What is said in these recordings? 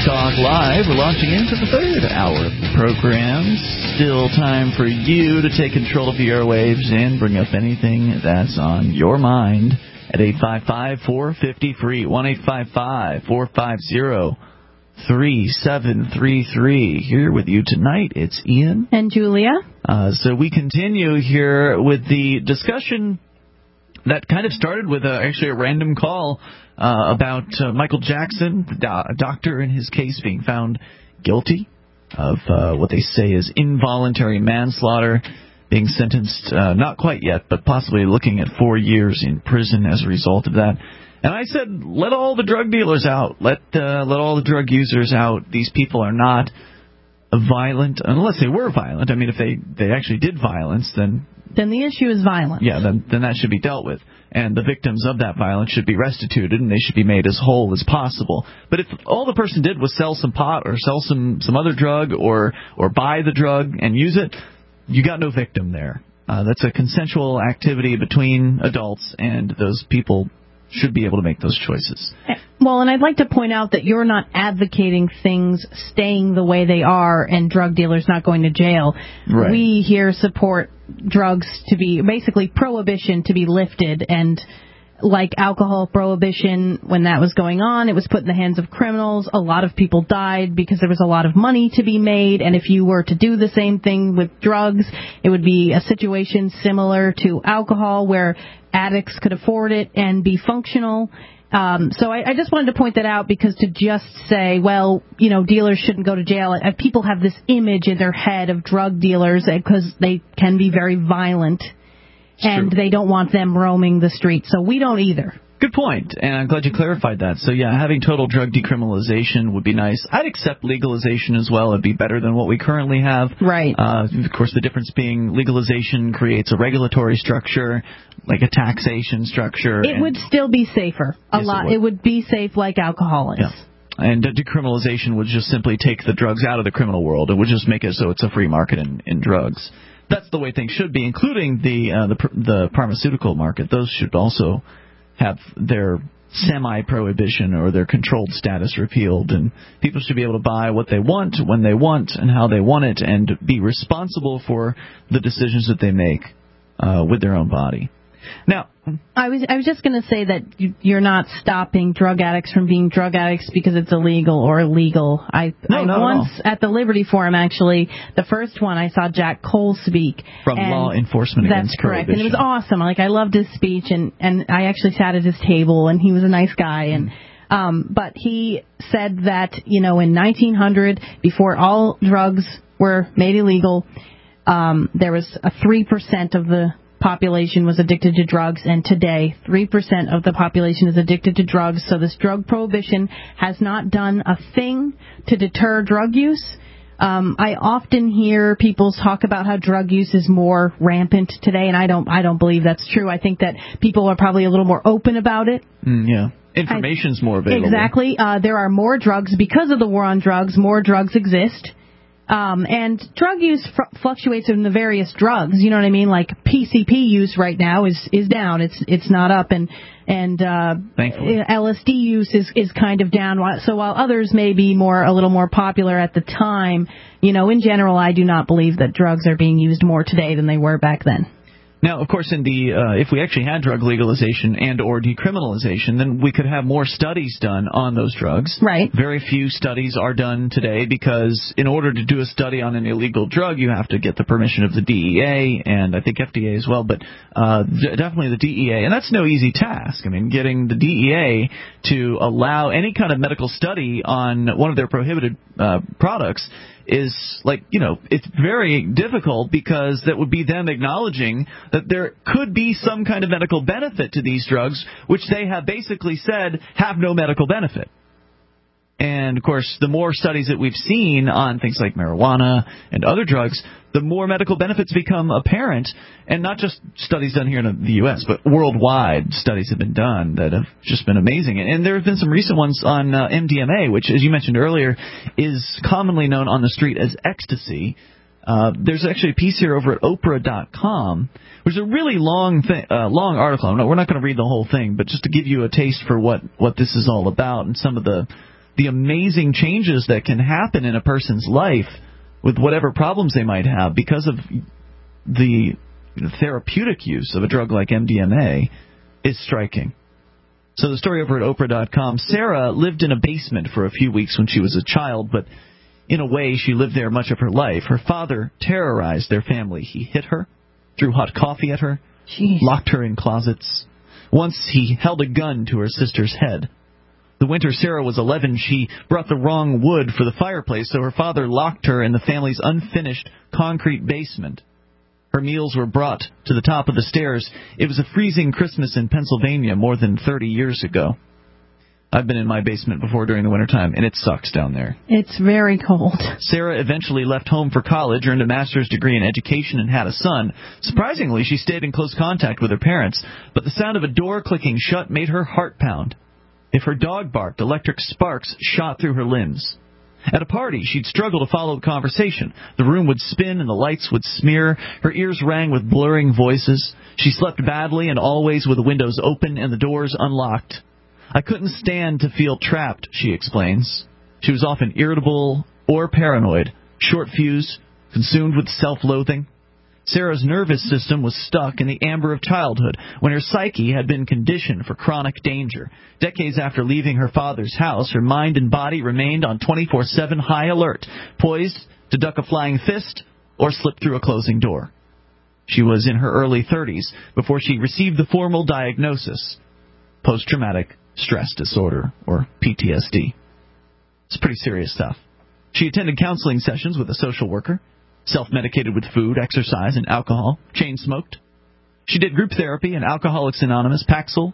Talk Live. We're launching into the third hour of the program. Still time for you to take control of the airwaves and bring up anything that's on your mind at 855-450-FREE, 1-855-450-3733. Here with you tonight, it's Ian. And Julia. So we continue here with the discussion that kind of started with actually a random call about Michael Jackson, a doctor in his case, being found guilty of what they say is involuntary manslaughter, being sentenced, not quite yet, but possibly looking at 4 years in prison as a result of that. And I said, let all the drug dealers out. Let all the drug users out. These people are not violent, unless they were violent. I mean, if they actually did violence, then the issue is violence. Yeah, then that should be dealt with. And the victims of that violence should be restituted, and they should be made as whole as possible. But if all the person did was sell some pot or sell some other drug or buy the drug and use it, you got no victim there. That's a consensual activity between adults, and those people should be able to make those choices. Well, and I'd like to point out that you're not advocating things staying the way they are and drug dealers not going to jail. Right. We here support drugs to be, basically prohibition to be lifted, and like alcohol prohibition, when that was going on, it was put in the hands of criminals. A lot of people died because there was a lot of money to be made, and if you were to do the same thing with drugs, it would be a situation similar to alcohol where addicts could afford it and be functional. So I just wanted to point that out, because to just say, well, you know, dealers shouldn't go to jail. People have this image in their head of drug dealers because they can be very violent, and they don't want them roaming the streets. So we don't either. Good point, and I'm glad you clarified that. So, yeah, having total drug decriminalization would be nice. I'd accept legalization as well. It'd be better than what we currently have. Right. Of course, the difference being legalization creates a regulatory structure, like a taxation structure. It would still be safer. It would be safe like alcohol is. Yeah. And decriminalization would just simply take the drugs out of the criminal world. It would just make it so it's a free market in drugs. That's the way things should be, including the pharmaceutical market. Those should also have their semi-prohibition or their controlled status repealed, and people should be able to buy what they want, when they want, and how they want it, and be responsible for the decisions that they make with their own body. Now, I was just going to say that you're not stopping drug addicts from being drug addicts because it's illegal or illegal. Once at the Liberty Forum, actually, the first one, I saw Jack Cole speak. From Law Enforcement Against Prohibition. That's correct, and it was awesome. Like, I loved his speech, and I actually sat at his table, and he was a nice guy. And but he said that, you know, in 1900, before all drugs were made illegal, there was a 3% of the population was addicted to drugs, and today 3% of the population is addicted to drugs. So this drug prohibition has not done a thing to deter drug use. I often hear people talk about how drug use is more rampant today, and I don't believe that's true. I think that people are probably a little more open about it. Yeah. Information's more available. Exactly. There are more drugs because of the war on drugs. More drugs exist. And drug use fluctuates in the various drugs. You know what I mean? Like PCP use right now is down. It's not up, and LSD use is kind of down. So while others may be a little more popular at the time, you know, in general, I do not believe that drugs are being used more today than they were back then. Now, of course, if we actually had drug legalization and or decriminalization, then we could have more studies done on those drugs. Right. Very few studies are done today because in order to do a study on an illegal drug, you have to get the permission of the DEA and I think FDA as well, but definitely the DEA. And that's no easy task. I mean, getting the DEA to allow any kind of medical study on one of their prohibited products is like, you know, it's very difficult because that would be them acknowledging that there could be some kind of medical benefit to these drugs, which they have basically said have no medical benefit. And, of course, the more studies that we've seen on things like marijuana and other drugs, the more medical benefits become apparent, and not just studies done here in the U.S., but worldwide studies have been done that have just been amazing. And there have been some recent ones on MDMA, which, as you mentioned earlier, is commonly known on the street as ecstasy. There's actually a piece here over at Oprah.com. There's a really long article. We're not going to read the whole thing, but just to give you a taste for what this is all about and some of the the amazing changes that can happen in a person's life with whatever problems they might have because of the therapeutic use of a drug like MDMA is striking. So the story over at Oprah.com, Sarah lived in a basement for a few weeks when she was a child, but in a way she lived there much of her life. Her father terrorized their family. He hit her, threw hot coffee at her, locked her in closets. Once he held a gun to her sister's head. The winter Sarah was 11, she brought the wrong wood for the fireplace, so her father locked her in the family's unfinished concrete basement. Her meals were brought to the top of the stairs. It was a freezing Christmas in Pennsylvania more than 30 years ago. I've been in my basement before during the wintertime, and it sucks down there. It's very cold. Sarah eventually left home for college, earned a master's degree in education, and had a son. Surprisingly, she stayed in close contact with her parents, but the sound of a door clicking shut made her heart pound. If her dog barked, electric sparks shot through her limbs. At a party, she'd struggle to follow the conversation. The room would spin and the lights would smear. Her ears rang with blurring voices. She slept badly and always with the windows open and the doors unlocked. I couldn't stand to feel trapped, she explains. She was often irritable or paranoid, short-fused, consumed with self-loathing. Sarah's nervous system was stuck in the amber of childhood, when her psyche had been conditioned for chronic danger. Decades after leaving her father's house, her mind and body remained on 24/7 high alert, poised to duck a flying fist or slip through a closing door. She was in her early 30s before she received the formal diagnosis, post-traumatic stress disorder, or PTSD. It's pretty serious stuff. She attended counseling sessions with a social worker, self-medicated with food, exercise, and alcohol, chain-smoked. She did group therapy and Alcoholics Anonymous, Paxil,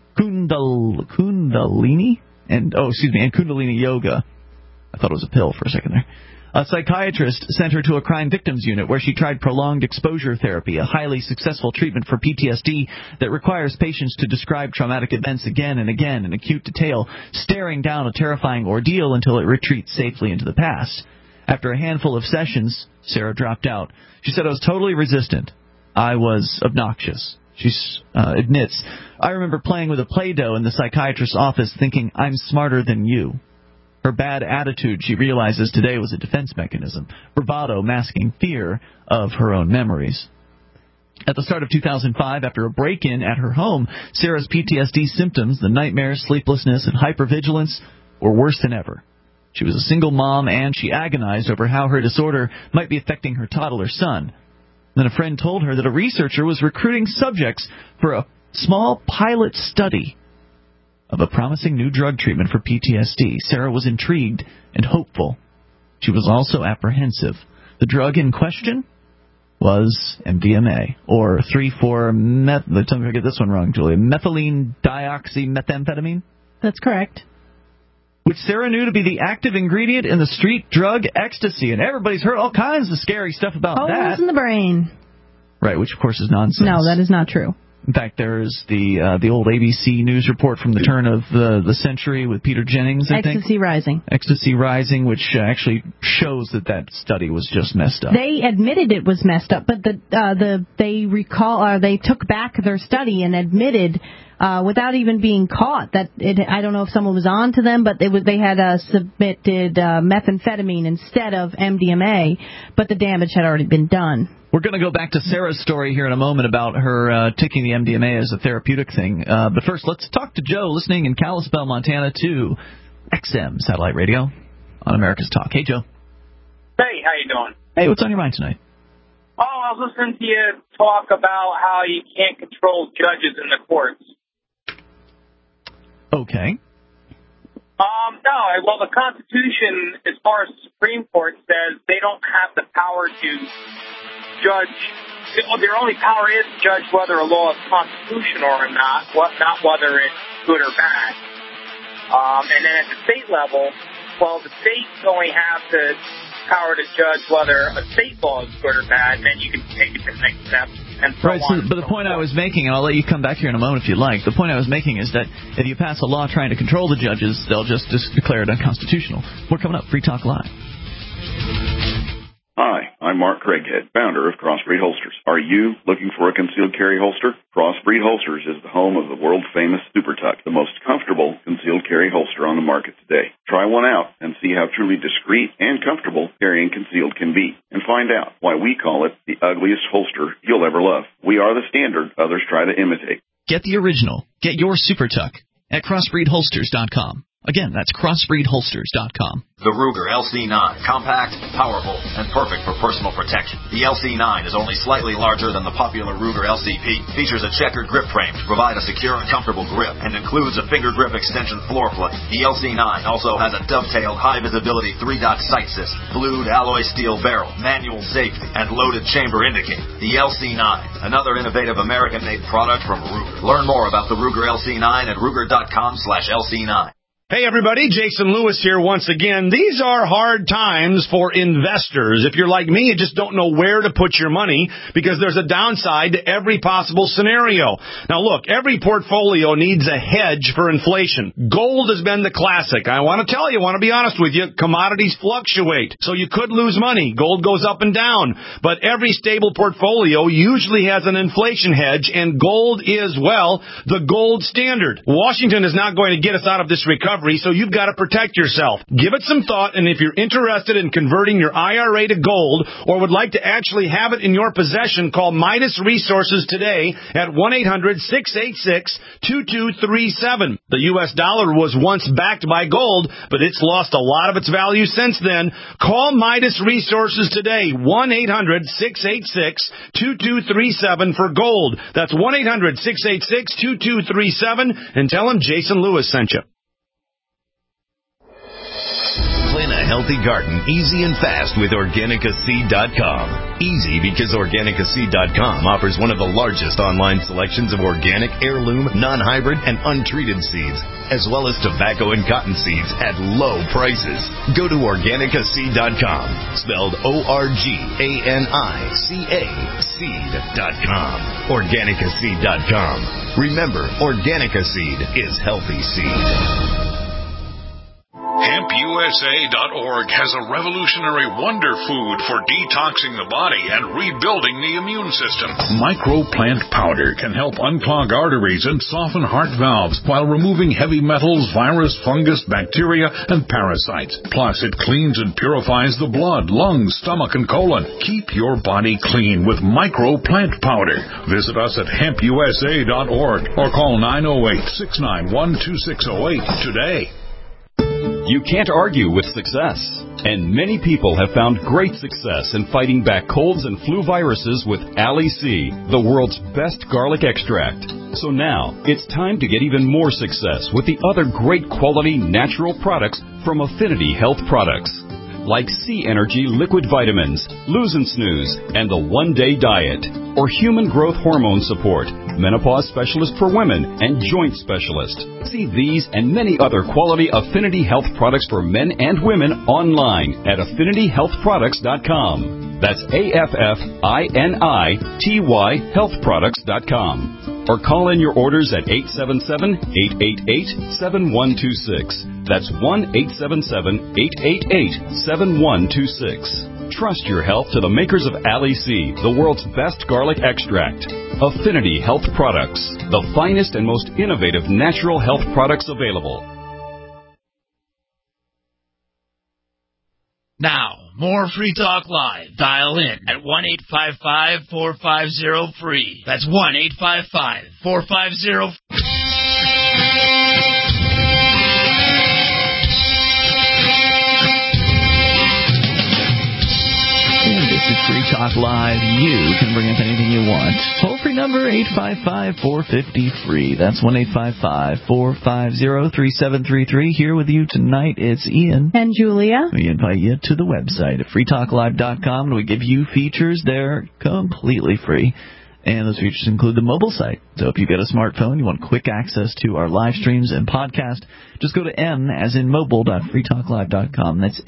Kundalini, and Kundalini Yoga. I thought it was a pill for a second there. A psychiatrist sent her to a crime victims unit where she tried prolonged exposure therapy, a highly successful treatment for PTSD that requires patients to describe traumatic events again and again in acute detail, staring down a terrifying ordeal until it retreats safely into the past. After a handful of sessions, Sarah dropped out. She said, I was totally resistant. I was obnoxious. She admits, I remember playing with a Play-Doh in the psychiatrist's office thinking, I'm smarter than you. Her bad attitude, she realizes today, was a defense mechanism, bravado masking fear of her own memories. At the start of 2005, after a break-in at her home, Sarah's PTSD symptoms, the nightmares, sleeplessness, and hypervigilance, were worse than ever. She was a single mom, and she agonized over how her disorder might be affecting her toddler son. Then a friend told her that a researcher was recruiting subjects for a small pilot study of a promising new drug treatment for PTSD. Sarah was intrigued and hopeful. She was also apprehensive. The drug in question was MDMA, or 3,4-meth. Tell me if I get this one wrong, Julia. Methylene dioxymethamphetamine? That's correct. Which Sarah knew to be the active ingredient in the street drug ecstasy. And everybody's heard all kinds of scary stuff about that. Holes in the brain. Right, which of course is nonsense. No, that is not true. In fact, there's the old ABC News report from the turn of the century with Peter Jennings, I think. Ecstasy Rising. Ecstasy Rising, which actually shows that study was just messed up. They admitted it was messed up, but they took back their study and admitted, without even being caught, that I don't know if someone was on to them, but they had submitted methamphetamine instead of MDMA, but the damage had already been done. We're going to go back to Sarah's story here in a moment about her taking the MDMA as a therapeutic thing. But first, let's talk to Joe, listening in Kalispell, Montana, to XM Satellite Radio on America's Talk. Hey, Joe. Hey, how you doing? Hey, what's on your mind tonight? Oh, I was listening to you talk about how you can't control judges in the courts. Okay. No, well, the Constitution, as far as the Supreme Court, says they don't have the power to judge. Their only power is to judge whether a law is constitutional or not whether it's good or bad. And then at the state level, well, the states only have the power to judge whether a state law is good or bad, and then you can take it to the next step. Right, but the point I was making, and I'll let you come back here in a moment if you'd like, the point I was making is that if you pass a law trying to control the judges, they'll just declare it unconstitutional. We're coming up, Free Talk Live. Hi, I'm Mark Craighead, founder of Crossbreed Holsters. Are you looking for a concealed carry holster? Crossbreed Holsters is the home of the world-famous Super Tuck, the most comfortable concealed carry holster on the market today. Try one out and see how truly discreet and comfortable carrying concealed can be, and find out why we call it the ugliest holster you'll ever love. We are the standard others try to imitate. Get the original. Get your Super Tuck at CrossbreedHolsters.com. Again, that's CrossbreedHolsters.com. The Ruger LC9, compact, powerful, and perfect for personal protection. The LC9 is only slightly larger than the popular Ruger LCP, features a checkered grip frame to provide a secure and comfortable grip, and includes a finger grip extension floor plate. The LC9 also has a dovetailed high-visibility 3-dot sight system, blued alloy steel barrel, manual safety, and loaded chamber indicator. The LC9, another innovative American-made product from Ruger. Learn more about the Ruger LC9 at Ruger.com/LC9. Hey everybody, Jason Lewis here once again. These are hard times for investors. If you're like me, you just don't know where to put your money because there's a downside to every possible scenario. Now look, every portfolio needs a hedge for inflation. Gold has been the classic. I want to be honest with you, commodities fluctuate, so you could lose money. Gold goes up and down, but every stable portfolio usually has an inflation hedge, and gold is, well, the gold standard. Washington is not going to get us out of this recovery, so you've got to protect yourself. Give it some thought, and if you're interested in converting your IRA to gold or would like to actually have it in your possession, call Midas Resources today at 1-800-686-2237. The U.S. dollar was once backed by gold, but it's lost a lot of its value since then. Call Midas Resources today, 1-800-686-2237 for gold. That's 1-800-686-2237, and tell them Jason Lewis sent you. Plan a healthy garden easy and fast with OrganicaSeed.com. Easy because OrganicaSeed.com offers one of the largest online selections of organic, heirloom, non-hybrid, and untreated seeds, as well as tobacco and cotton seeds at low prices. Go to OrganicaSeed.com, spelled ORGANICA, seed.com. OrganicaSeed.com. Remember, Organica Seed is healthy seed. HempUSA.org has a revolutionary wonder food for detoxing the body and rebuilding the immune system. Microplant powder can help unclog arteries and soften heart valves while removing heavy metals, virus, fungus, bacteria, and parasites. Plus, it cleans and purifies the blood, lungs, stomach, and colon. Keep your body clean with Microplant powder. Visit us at HempUSA.org or call 908-691-2608 today. You can't argue with success, and many people have found great success in fighting back colds and flu viruses with Ali C, the world's best garlic extract. So now, it's time to get even more success with the other great quality natural products from Affinity Health Products, like C Energy Liquid Vitamins, Lose and Snooze, and the One Day Diet, or Human Growth Hormone Support, Menopause Specialist for Women, and Joint Specialist. See these and many other quality Affinity Health products for men and women online at AffinityHealthProducts.com. That's AFFINITY healthproducts.com. Or call in your orders at 877-888-7126. That's 1-877-888-7126. Trust your health to the makers of Ali C, the world's best garlic extract. Affinity Health Products, the finest and most innovative natural health products available. Now, more Free Talk Live. Dial in at 1-855-450-FREE. That's 1-855-450-FREE. Free Talk Live. You can bring up anything you want. Toll-free number 855-450-FREE. That's 1-855-450-3733. Here with you tonight, it's Ian. And Julia. We invite you to the website at freetalklive.com, and we give you features there completely free. And those features include the mobile site. So if you get a smartphone, you want quick access to our live streams and podcast, just go to m as in mobile.freetalklive.com. That's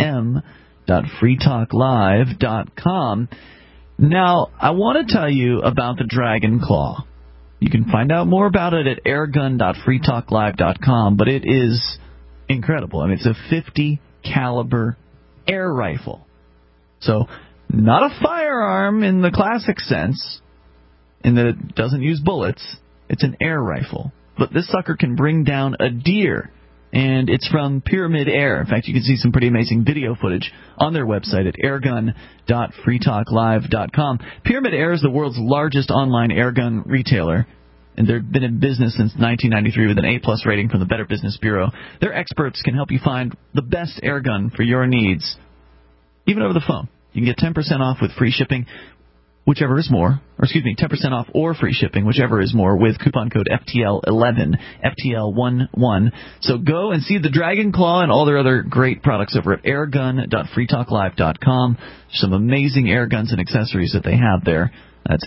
m.freetalklive.com. Now, I want to tell you about the Dragon Claw. You can find out more about it at airgun.freetalklive.com, but it is incredible. I mean, it's a .50 caliber air rifle. So Not a firearm in the classic sense, in that it doesn't use bullets. It's an air rifle. But this sucker can bring down a deer. And it's from Pyramid Air. In fact, you can see some pretty amazing video footage on their website at airgun.freetalklive.com. Pyramid Air is the world's largest online airgun retailer, and they've been in business since 1993 with an A-plus rating from the Better Business Bureau. Their experts can help you find the best airgun for your needs, even over the phone. You can get 10% off with free shipping, whichever is more, 10% off or free shipping, whichever is more, with coupon code FTL11, FTL11. So go and see the Dragon Claw and all their other great products over at airgun.freetalklive.com. Some amazing air guns and accessories that they have there. That's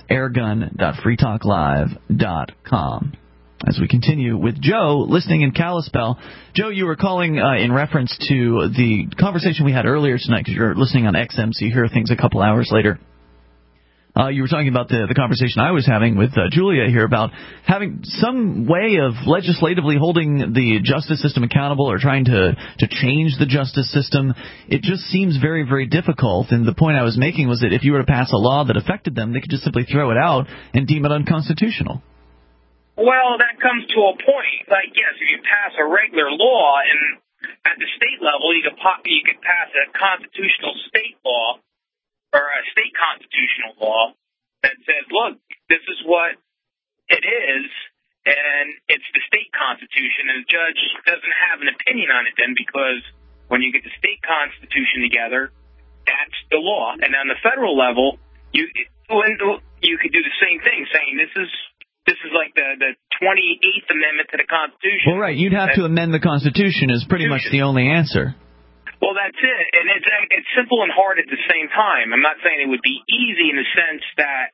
airgun.freetalklive.com. As we continue with Joe, listening in Kalispell. Joe, you were calling in reference to the conversation we had earlier tonight, because you're listening on XM, so you hear things a couple hours later. You were talking about the conversation I was having with Julia here about having some way of legislatively holding the justice system accountable or trying to change the justice system. It just seems very, very difficult. And the point I was making was that if you were to pass a law that affected them, they could just simply throw it out and deem it unconstitutional. Well, that comes to a point. Like, yes, if you pass a regular law, and at the state level, you could pass a constitutional state law, or a state constitutional law that says, look, this is what it is, and it's the state constitution, and the judge doesn't have an opinion on it then, because when you get the state constitution together, that's the law. And on the federal level, you could do the same thing, saying this is like the 28th Amendment to the Constitution. Well, right, you'd have to amend the Constitution is pretty much the only answer. Well, that's it, and it's simple and hard at the same time. I'm not saying it would be easy in the sense that,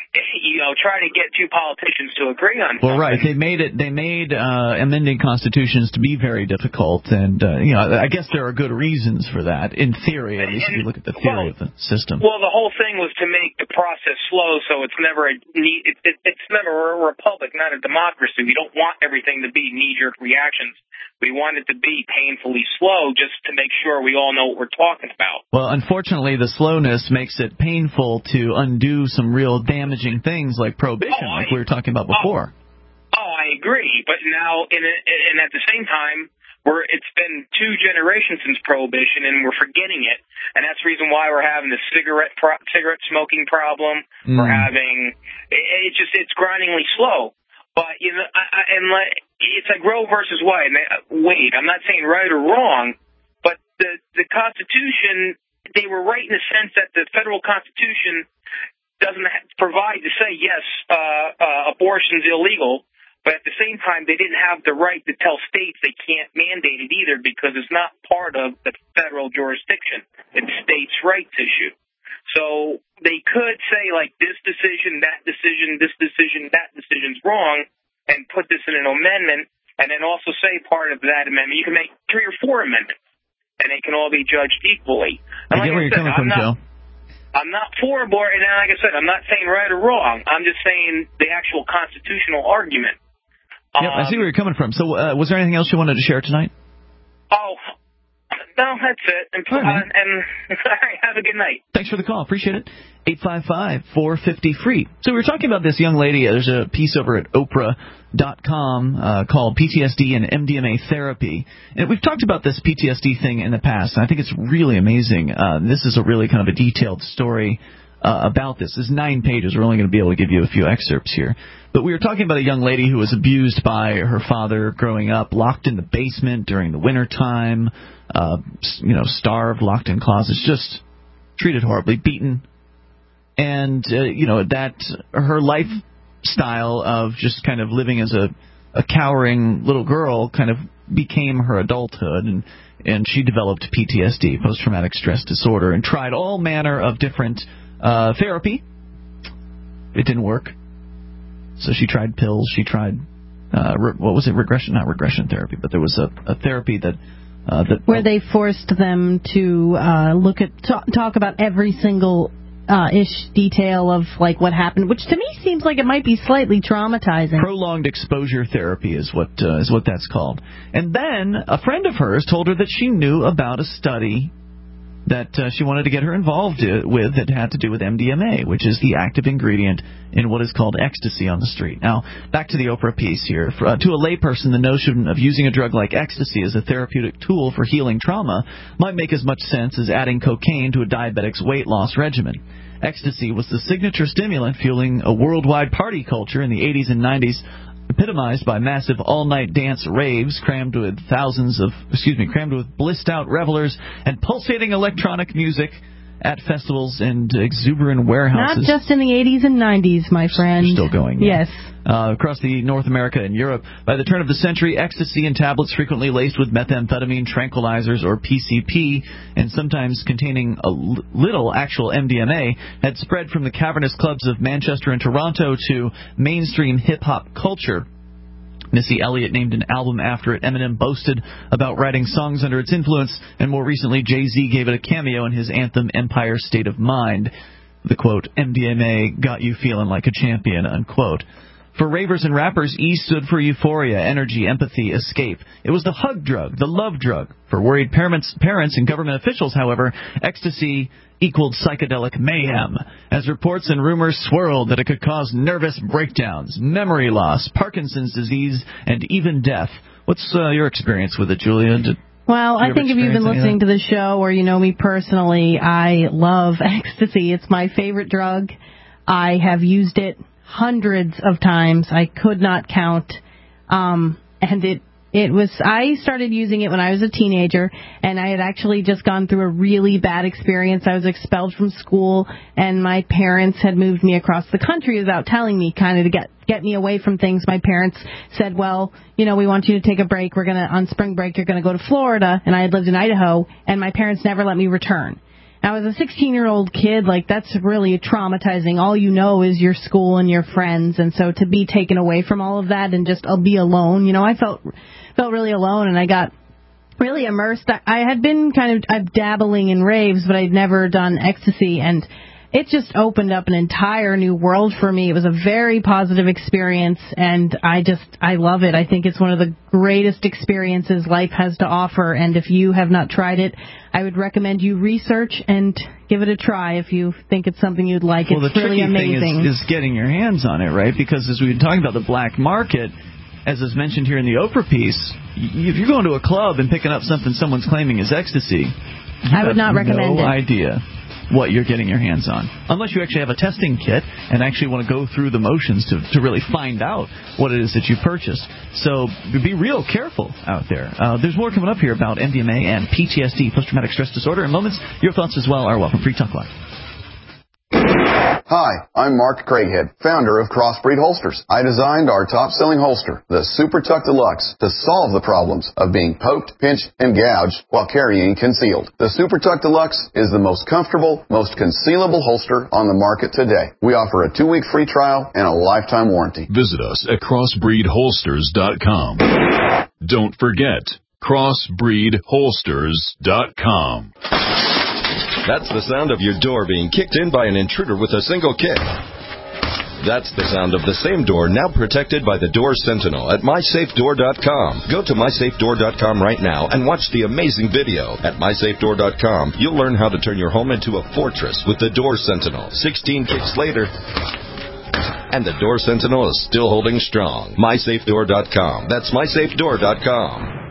try to get two politicians to agree on something. Well, right, they made amending constitutions to be very difficult, and I guess there are good reasons for that. In theory, at least, if you look at the theory of the system. Well, the whole thing was to make the process slow, so it's never it's never a republic, not a democracy. We don't want everything to be knee-jerk reactions. We want it to be painfully slow just to make sure we all know what we're talking about. Well, unfortunately, the slowness makes it painful to undo some real damaging things like prohibition, like we were talking about before. I agree. But now, and at the same time, it's been 2 generations since prohibition, and we're forgetting it. And that's the reason why we're having the cigarette smoking problem. We're having it's grindingly slow. But it's like Roe versus Wade. I'm not saying right or wrong, but the Constitution, they were right in the sense that the federal Constitution doesn't provide to say yes, abortion's illegal. But at the same time, they didn't have the right to tell states they can't mandate it either, because it's not part of the federal jurisdiction. It's states' rights issue. So they could say, like, this decision, that decision's wrong, and put this in an amendment, and then also say part of that amendment. You can make 3 or 4 amendments, and they can all be judged equally. And I get where you're coming from, Joe. I'm not for abortion, and like I said, I'm not saying right or wrong. I'm just saying the actual constitutional argument. Yep, I see where you're coming from. So was there anything else you wanted to share tonight? Oh, no, that's it. And have a good night. Thanks for the call. Appreciate it. 855-450-FREE. So we were talking about this young lady. There's a piece over at Oprah.com called PTSD and MDMA Therapy. And we've talked about this PTSD thing in the past, and I think it's really amazing. This is a really kind of a detailed story about this. This is 9 pages. We're only going to be able to give you a few excerpts here. But we were talking about a young lady who was abused by her father growing up, locked in the basement during the winter time, starved, locked in closets, just treated horribly, beaten. And, that her lifestyle of just kind of living as a cowering little girl kind of became her adulthood, and she developed PTSD, post-traumatic stress disorder, and tried all manner of different therapy. It didn't work. So she tried pills. She tried, regression? Not regression therapy, but there was a therapy that where they forced them to talk about every single detail of like what happened, which to me seems like it might be slightly traumatizing. Prolonged exposure therapy is what that's called. And then a friend of hers told her that she knew about a study that she wanted to get her involved with that had to do with MDMA, which is the active ingredient in what is called ecstasy on the street. Now, back to the Oprah piece here. To a layperson, the notion of using a drug like ecstasy as a therapeutic tool for healing trauma might make as much sense as adding cocaine to a diabetic's weight loss regimen. Ecstasy was the signature stimulant fueling a worldwide party culture in the 80s and 90s, epitomized by massive all-night dance raves crammed with blissed-out revelers and pulsating electronic music at festivals and exuberant warehouses. Not just in the 80s and 90s, my friend. Still going. Yeah. Yes. Across the North America and Europe. By the turn of the century, ecstasy and tablets frequently laced with methamphetamine, tranquilizers, or PCP, and sometimes containing a little actual MDMA, had spread from the cavernous clubs of Manchester and Toronto to mainstream hip-hop culture. Missy Elliott named an album after it. Eminem boasted about writing songs under its influence, and more recently, Jay-Z gave it a cameo in his anthem Empire State of Mind. The quote, MDMA got you feeling like a champion, unquote. For ravers and rappers, E stood for euphoria, energy, empathy, escape. It was the hug drug, the love drug. For worried parents and government officials, however, ecstasy equaled psychedelic mayhem, as reports and rumors swirled that it could cause nervous breakdowns, memory loss, Parkinson's disease, and even death. What's your experience with it, Julia? Well, I think if you've been listening to the show or you know me personally, I love ecstasy. It's my favorite drug. I have used it hundreds of times. I could not count. And I started using it when I was a teenager, and I had actually just gone through a really bad experience. I was expelled from school, and my parents had moved me across the country without telling me, kind of to get me away from things. My parents said, well, we want you to take a break. On spring break, you're going to go to Florida. And I had lived in Idaho, and my parents never let me return. Now, as a 16-year-old kid, that's really traumatizing. All you know is your school and your friends. And so to be taken away from all of that and just be alone, I felt really alone, and I got really immersed. I had been kind of dabbling in raves, but I'd never done ecstasy, and it just opened up an entire new world for me. It was a very positive experience, and I love it. I think it's one of the greatest experiences life has to offer, and if you have not tried it, I would recommend you research and give it a try if you think it's something you'd like. Well, it's really amazing. The tricky thing is getting your hands on it, right? Because as we've been talking about the black market, as is mentioned here in the Oprah piece, if you're going to a club and picking up something someone's claiming is ecstasy, I would not recommend it. No idea what you're getting your hands on, unless you actually have a testing kit and actually want to go through the motions to really find out what it is that you purchased. So be real careful out there. There's more coming up here about MDMA and PTSD, post-traumatic stress disorder, in moments. Your thoughts as well are welcome. Free Talk Live. Hi, I'm Mark Craighead, founder of Crossbreed Holsters. I designed our top-selling holster, the Super Tuck Deluxe, to solve the problems of being poked, pinched, and gouged while carrying concealed. The Super Tuck Deluxe is the most comfortable, most concealable holster on the market today. We offer a 2-week free trial and a lifetime warranty. Visit us at crossbreedholsters.com. Don't forget, crossbreedholsters.com. That's the sound of your door being kicked in by an intruder with a single kick. That's the sound of the same door now protected by the Door Sentinel at mysafedoor.com. Go to mysafedoor.com right now and watch the amazing video. At mysafedoor.com, you'll learn how to turn your home into a fortress with the Door Sentinel. 16 kicks later, and the Door Sentinel is still holding strong. mysafedoor.com. That's mysafedoor.com.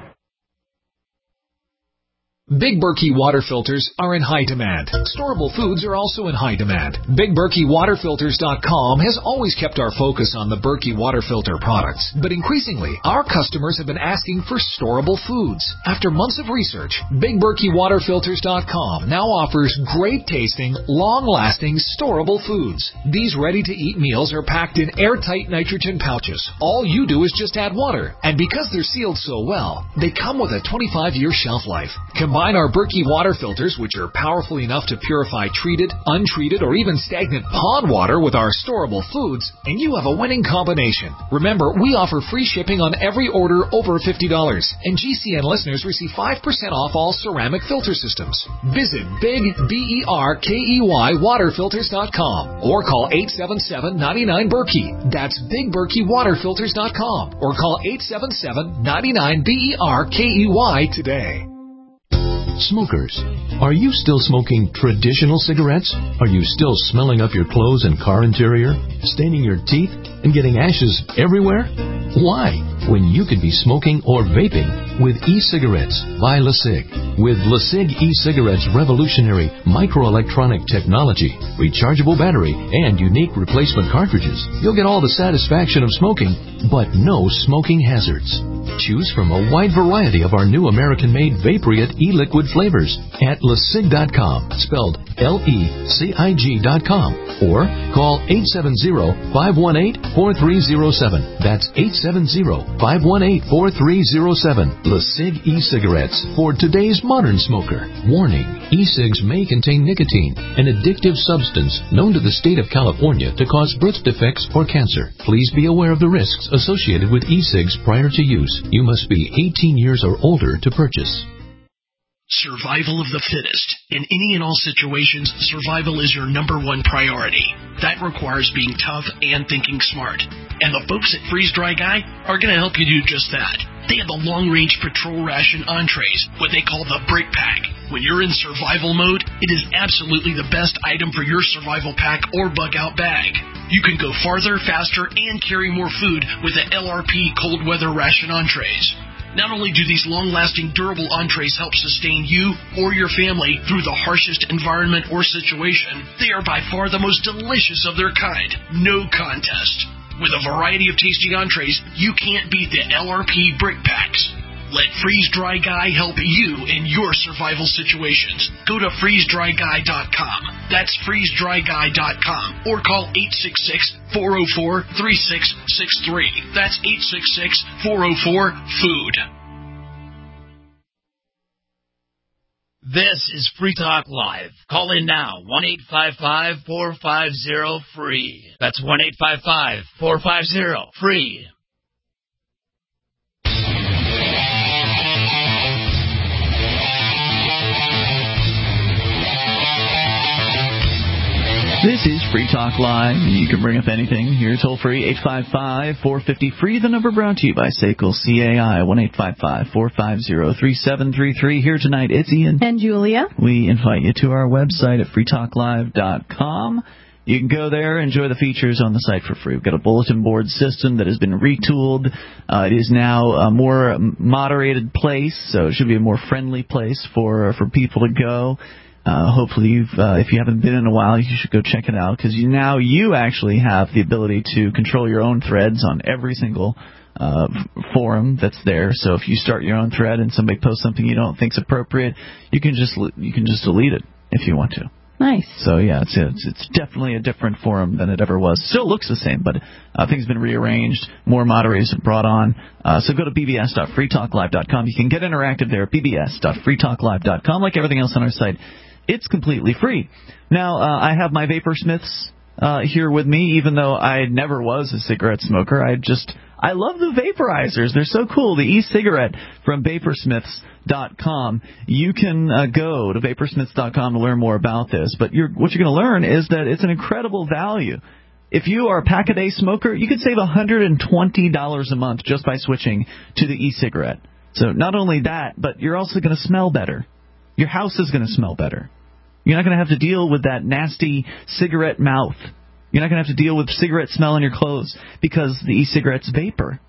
Big Berkey water filters are in high demand. Storable foods are also in high demand. BigBerkeyWaterFilters.com has always kept our focus on the Berkey water filter products, but increasingly, our customers have been asking for storable foods. After months of research, BigBerkeyWaterFilters.com now offers great-tasting, long-lasting, storable foods. These ready-to-eat meals are packed in airtight nitrogen pouches. All you do is just add water, and because they're sealed so well, they come with a 25-year shelf life. Combine our Berkey water filters, which are powerful enough to purify treated, untreated, or even stagnant pond water with our storable foods, and you have a winning combination. Remember, we offer free shipping on every order over $50, and GCN listeners receive 5% off all ceramic filter systems. Visit BigBerkeyWaterFilters.com or call 877-99-BERKEY. That's BigBerkeyWaterFilters.com or call 877-99-BERKEY today. Smokers, are you still smoking traditional cigarettes? Are you still smelling up your clothes and car interior, staining your teeth, and getting ashes everywhere? Why? When you could be smoking or vaping with e-cigarettes by LeSig. With LeSig e-cigarettes' revolutionary microelectronic technology, rechargeable battery, and unique replacement cartridges, you'll get all the satisfaction of smoking, but no smoking hazards. Choose from a wide variety of our new American-made Vaporite e-liquid flavors at LeSig.com, spelled LECIG.com, or call 870-518-4307. That's 870-518-4307. LeSig e-cigarettes for today's modern smoker. Warning, e-cigs may contain nicotine, an addictive substance known to the state of California to cause birth defects or cancer. Please be aware of the risks associated with e-cigs prior to use. You must be 18 years or older to purchase. Survival of the fittest. In any and all situations, survival is your number one priority. That requires being tough and thinking smart. And the folks at Freeze Dry Guy are going to help you do just that. They have the long-range patrol ration entrees, what they call the Brick Pack. When you're in survival mode, it is absolutely the best item for your survival pack or bug-out bag. You can go farther, faster, and carry more food with the LRP cold weather ration entrees. Not only do these long-lasting, durable entrees help sustain you or your family through the harshest environment or situation, they are by far the most delicious of their kind. No contest. With a variety of tasty entrees, you can't beat the LRP Brick Packs. Let Freeze Dry Guy help you in your survival situations. Go to freezedryguy.com. That's freezedryguy.com. Or call 866-404-3663. That's 866-404-FOOD. This is Free Talk Live. Call in now, 1-855-450-FREE. That's 1-855-450-FREE. This is Free Talk Live. You can bring up anything here toll free, 855-450-FREE. The number brought to you by SACL CAI, 1-855-450-3733. Here tonight, it's Ian. And Julia. We invite you to our website at freetalklive.com. You can go there, enjoy the features on the site for free. We've got a bulletin board system that has been retooled. It is now a more moderated place, so it should be a more friendly place for people to go. Hopefully, if you haven't been in a while, you should go check it out, because now you actually have the ability to control your own threads on every single forum that's there. So if you start your own thread and somebody posts something you don't think's appropriate, you can just delete it if you want to. Nice. So yeah, it's definitely a different forum than it ever was. Still looks the same, but things have been rearranged. More moderators have brought on. So go to bbs.freetalklive.com. You can get interactive there at bbs.freetalklive.com. Like everything else on our site, it's completely free. Now, I have my Vaporsmiths here with me, even though I never was a cigarette smoker. I love the vaporizers. They're so cool. The e-cigarette from Vaporsmiths.com. You can go to Vaporsmiths.com to learn more about this. But what you're going to learn is that it's an incredible value. If you are a pack-a-day smoker, you could save $120 a month just by switching to the e-cigarette. So not only that, but you're also going to smell better. Your house is going to smell better. You're not going to have to deal with that nasty cigarette mouth. You're not going to have to deal with cigarette smell in your clothes because the e-cigarette's vapor.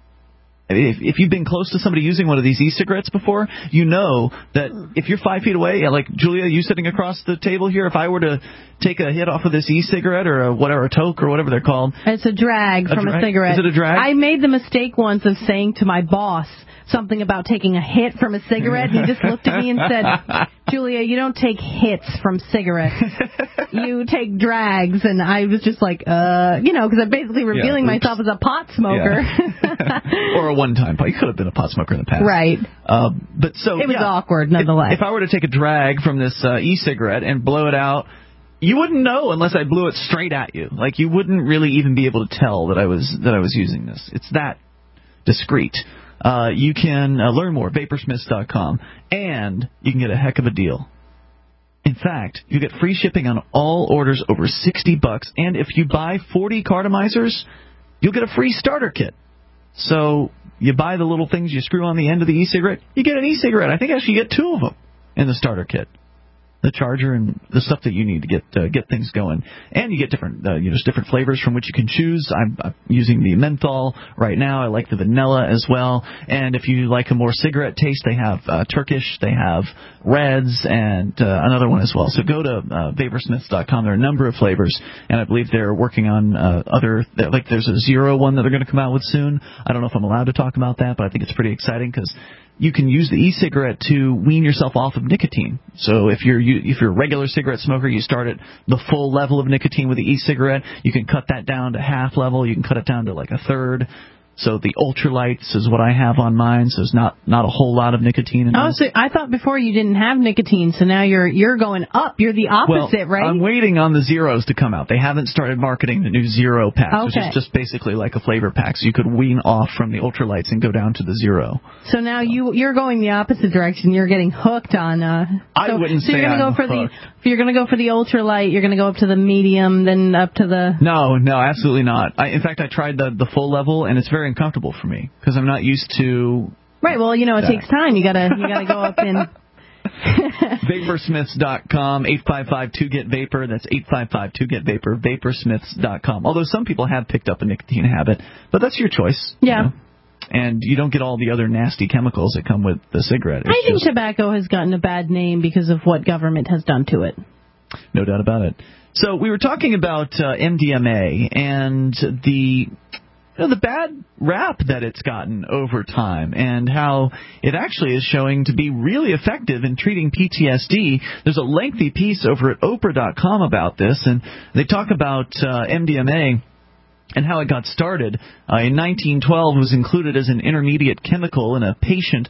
If you've been close to somebody using one of these e-cigarettes before, you know that if you're 5 feet away, like Julia, you sitting across the table here, if I were to take a hit off of this e-cigarette or a toke or whatever they're called. It's a drag from a cigarette. Is it a drag? I made the mistake once of saying to my boss something about taking a hit from a cigarette. He just looked at me and said, Julia, you don't take hits from cigarettes. You take drags. And I was just like, because I'm basically revealing myself as a pot smoker. Yeah. Or a one-time pot. You could have been a pot smoker in the past. Right. But so it was awkward, nonetheless. If I were to take a drag from this e-cigarette and blow it out, you wouldn't know unless I blew it straight at you. Like, you wouldn't really even be able to tell that I was using this. It's that discreet. You can learn more at Vaporsmiths.com, and you can get a heck of a deal. In fact, you get free shipping on all orders over $60, and if you buy 40 cartomizers, you'll get a free starter kit. So you buy the little things you screw on the end of the e-cigarette, you get an e-cigarette. I think actually you get 2 of them. in the starter kit. The charger and the stuff that you need to get things going, and you get different there's different flavors from which you can choose. I'm using the menthol right now. I like the vanilla as well. And if you like a more cigarette taste, they have Turkish, they have Reds, and another one as well. So go to Vaporsmiths.com. There are a number of flavors, and I believe they're working on there's a Zero one that they're going to come out with soon. I don't know if I'm allowed to talk about that, but I think it's pretty exciting because you can use the e-cigarette to wean yourself off of nicotine. So if you're a regular cigarette smoker, you start at the full level of nicotine with the e-cigarette. You can cut that down to half level. You can cut it down to like a third. So the ultralights is what I have on mine. So there's not a whole lot of nicotine in it. So I thought before you didn't have nicotine, so now you're going up. You're the opposite, right? I'm waiting on the Zeros to come out. They haven't started marketing the new Zero packs, which is just basically like a flavor pack. So you could wean off from the ultralights and go down to the Zero. So now you're going the opposite direction. You're getting hooked on. I wouldn't say you're I'm go for hooked. if you're going to go for the ultralight, you're going to go up to the medium, then up to the. No, absolutely not. In fact, I tried the full level, and it's very uncomfortable for me because I'm not used to. Right. Well, it takes time. You gotta go up in. Vaporsmiths.com, 855-2GET-VAPOR. That's 855-2GET-VAPOR, Vaporsmiths.com. Although some people have picked up a nicotine habit, but that's your choice. Yeah. And you don't get all the other nasty chemicals that come with the cigarette. I think tobacco has gotten a bad name because of what government has done to it. No doubt about it. So we were talking about MDMA and the bad rap that it's gotten over time and how it actually is showing to be really effective in treating PTSD. There's a lengthy piece over at Oprah.com about this, and they talk about MDMA and how it got started. In 1912, it was included as an intermediate chemical in a patent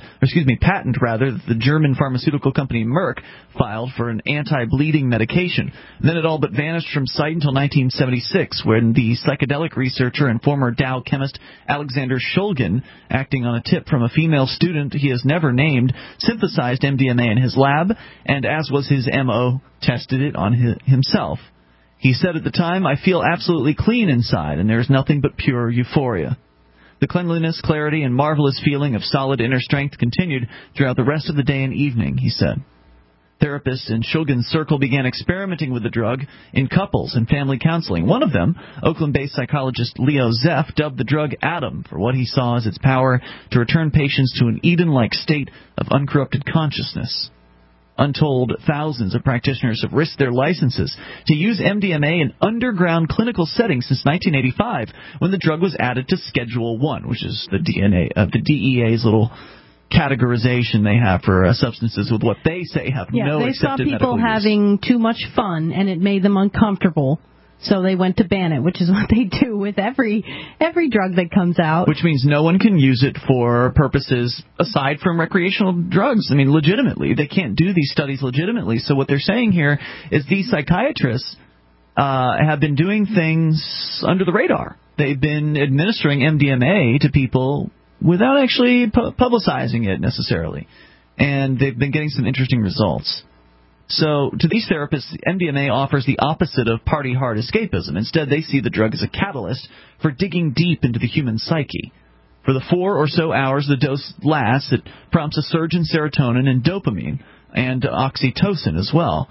that the German pharmaceutical company Merck filed for an anti-bleeding medication. And then it all but vanished from sight until 1976, when the psychedelic researcher and former Dow chemist Alexander Shulgin, acting on a tip from a female student he has never named, synthesized MDMA in his lab, and as was his MO, tested it on himself. He said at the time, "I feel absolutely clean inside, and there is nothing but pure euphoria." The cleanliness, clarity, and marvelous feeling of solid inner strength continued throughout the rest of the day and evening, he said. Therapists in Shulgin's circle began experimenting with the drug in couples and family counseling. One of them, Oakland-based psychologist Leo Zeff, dubbed the drug Atom for what he saw as its power to return patients to an Eden-like state of uncorrupted consciousness. Untold thousands of practitioners have risked their licenses to use MDMA in underground clinical settings since 1985, when the drug was added to Schedule 1, which is the DEA's little categorization they have for substances with what they say have no accepted medical use. They saw people having too much fun, and it made them uncomfortable. So they went to ban it, which is what they do with every drug that comes out. Which means no one can use it for purposes aside from recreational drugs. I mean, legitimately. They can't do these studies legitimately. So what they're saying here is these psychiatrists have been doing things under the radar. They've been administering MDMA to people without actually publicizing it necessarily. And they've been getting some interesting results. So, to these therapists, MDMA offers the opposite of party-hard escapism. Instead, they see the drug as a catalyst for digging deep into the human psyche. For the 4 or so hours the dose lasts, it prompts a surge in serotonin and dopamine, and oxytocin as well.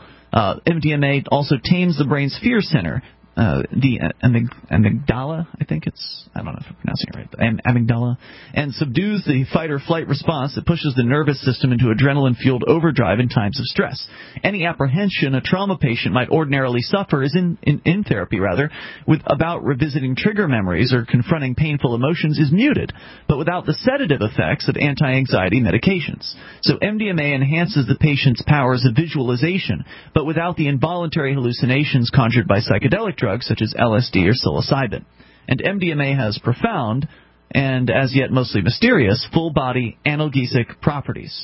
MDMA also tames the brain's fear center, the amygdala, I don't know if I'm pronouncing it right, amygdala, and subdues the fight-or-flight response that pushes the nervous system into adrenaline-fueled overdrive in times of stress. Any apprehension a trauma patient might ordinarily suffer is in therapy, about revisiting trigger memories or confronting painful emotions is muted, but without the sedative effects of anti-anxiety medications. So MDMA enhances the patient's powers of visualization, but without the involuntary hallucinations conjured by psychedelic drugs such as LSD or psilocybin. And MDMA has profound, and as yet mostly mysterious, full-body analgesic properties.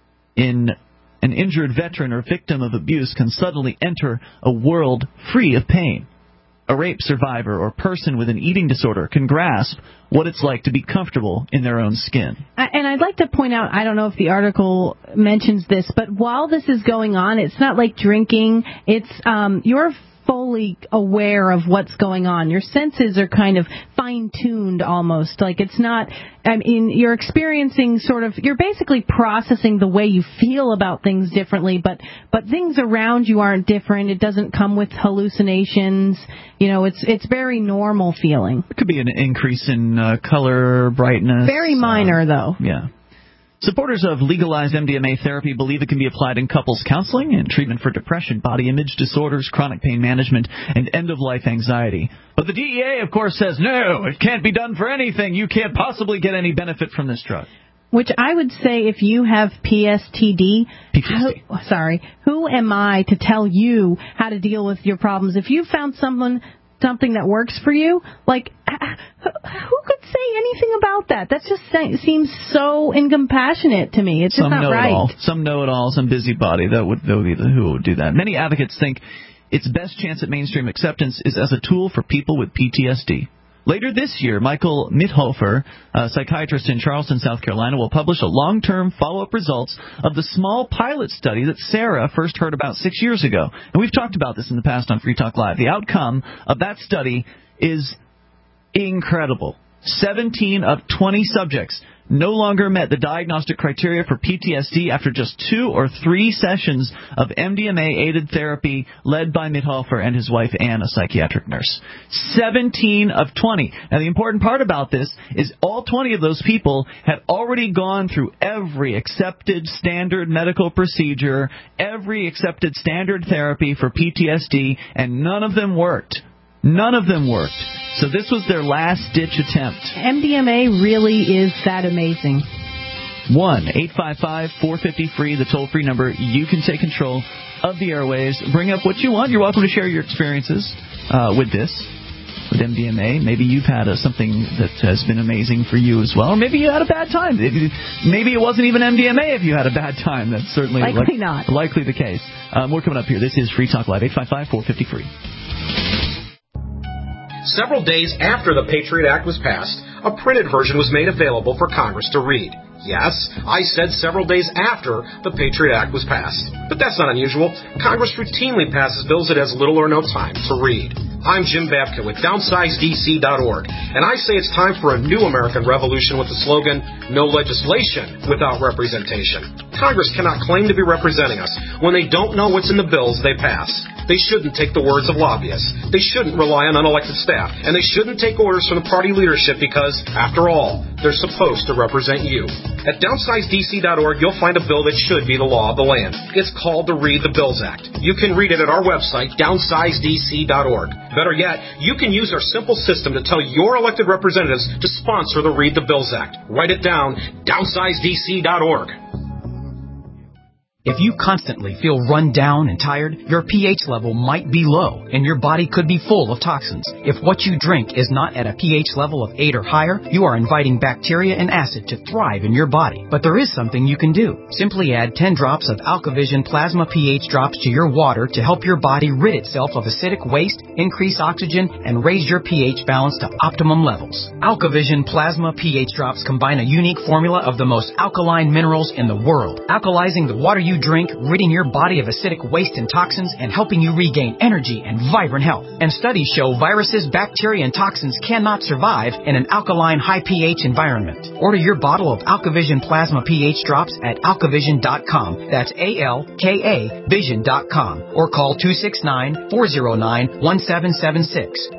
An injured veteran or victim of abuse can suddenly enter a world free of pain. A rape survivor or person with an eating disorder can grasp what it's like to be comfortable in their own skin. And I'd like to point out, I don't know if the article mentions this, but while this is going on, it's not like drinking. It's your fully aware of what's going on. Your senses are kind of fine-tuned almost. Like it's not, I mean, you're experiencing sort of, you're basically processing the way you feel about things differently, but things around you aren't different. It doesn't come with hallucinations. You know, it's very normal feeling. It could be an increase in color, brightness. Very minor, though. Yeah. Supporters of legalized MDMA therapy believe it can be applied in couples counseling and treatment for depression, body image disorders, chronic pain management, and end-of-life anxiety. But the DEA, of course, says, no, it can't be done for anything. You can't possibly get any benefit from this drug. Which I would say if you have PTSD, who am I to tell you how to deal with your problems? If you found something that works for you, like, who could say anything about that? That just seems so incompassionate to me. It's just not right. Some know-it-all, some busybody that would be who would do that. Many advocates think its best chance at mainstream acceptance is as a tool for people with PTSD. Later this year, Michael Mithoefer, a psychiatrist in Charleston, South Carolina, will publish a long-term follow-up results of the small pilot study that Sarah first heard about 6 years ago. And we've talked about this in the past on Free Talk Live. The outcome of that study is incredible. 17 of 20 subjects no longer met the diagnostic criteria for PTSD after just 2 or 3 sessions of MDMA-aided therapy led by Mithoefer and his wife Ann, a psychiatric nurse. 17 of 20. Now, the important part about this is all 20 of those people had already gone through every accepted standard medical procedure, every accepted standard therapy for PTSD, and none of them worked. None of them worked. So this was their last-ditch attempt. MDMA really is that amazing. 1-855-450-FREE, the toll-free number. You can take control of the airwaves. Bring up what you want. You're welcome to share your experiences with MDMA. Maybe you've had something that has been amazing for you as well. Or maybe you had a bad time. Maybe it wasn't even MDMA if you had a bad time. That's certainly likely the case. More coming up here. This is Free Talk Live, 855-450-FREE. Several days after the Patriot Act was passed, a printed version was made available for Congress to read. Yes, I said several days after the Patriot Act was passed. But that's not unusual. Congress routinely passes bills it has little or no time to read. I'm Jim Babka with DownsizeDC.org, and I say it's time for a new American revolution with the slogan, no legislation without representation. Congress cannot claim to be representing us when they don't know what's in the bills they pass. They shouldn't take the words of lobbyists. They shouldn't rely on unelected staff. And they shouldn't take orders from the party leadership because, after all, they're supposed to represent you. At DownsizeDC.org, you'll find a bill that should be the law of the land. It's called the Read the Bills Act. You can read it at our website, DownsizeDC.org. Better yet, you can use our simple system to tell your elected representatives to sponsor the Read the Bills Act. Write it down, DownsizeDC.org. If you constantly feel run down and tired, your pH level might be low, and your body could be full of toxins. If what you drink is not at a pH level of 8 or higher, you are inviting bacteria and acid to thrive in your body. But there is something you can do. Simply add 10 drops of AlkaVision Plasma pH drops to your water to help your body rid itself of acidic waste, increase oxygen, and raise your pH balance to optimum levels. AlkaVision Plasma pH drops combine a unique formula of the most alkaline minerals in the world, alkalizing the water you drink, ridding your body of acidic waste and toxins, and helping you regain energy and vibrant health. And studies show viruses, bacteria, and toxins cannot survive in an alkaline, high pH environment. Order your bottle of AlkaVision Plasma pH drops at alkavision.com. That's ALKA Vision.com. Or call 269-409-1776.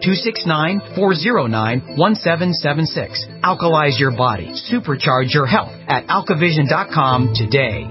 269-409-1776. Alkalize your body. Supercharge your health at alkavision.com today.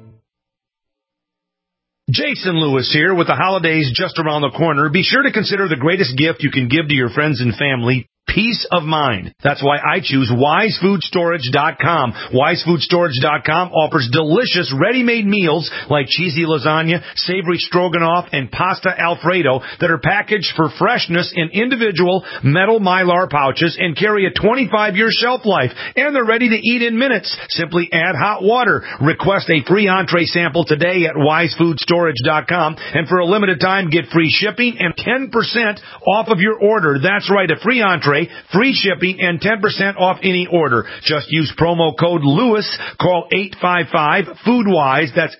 Jason Lewis here with the holidays just around the corner. Be sure to consider the greatest gift you can give to your friends and family. Peace of mind. That's why I choose WiseFoodStorage.com. WiseFoodStorage.com offers delicious ready-made meals like cheesy lasagna, savory stroganoff, and pasta Alfredo that are packaged for freshness in individual metal Mylar pouches and carry a 25-year shelf life. And they're ready to eat in minutes. Simply add hot water. Request a free entree sample today at WiseFoodStorage.com. And for a limited time, get free shipping and 10% off of your order. That's right, a free entree entree, free shipping, and 10% off any order. Just use promo code Lewis. Call 855-FOODWISE. That's